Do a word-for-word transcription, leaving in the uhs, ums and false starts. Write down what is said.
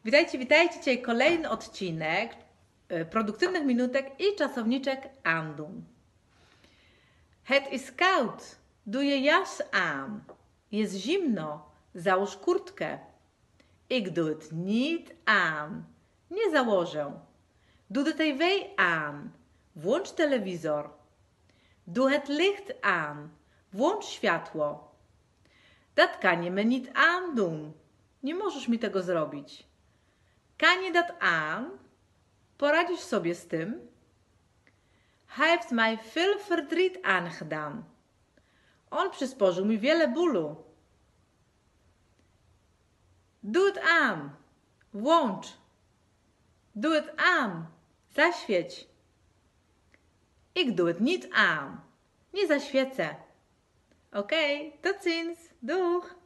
Witajcie, witajcie. Dzisiaj kolejny odcinek produktywnych minutek i czasowniczek aandoen. Het is koud. Doe je jas aan. Jest zimno. Załóż kurtkę. Ik doe het niet aan. Nie założę. Doe de tv aan. Włącz telewizor. Doe het licht aan. Włącz światło. Dat kan je me niet aandoen. Nie możesz mi tego zrobić. Kan je dat aan? Poradzisz sobie z tym? Hij heeft mij veel verdriet aangedaan. On przysporzył mi wiele bólu. Doe het aan. Włącz. Doe het aan. Zaświeć. Ik doe het niet aan. Nie zaświecę. Oké, tot ziens. Doeg!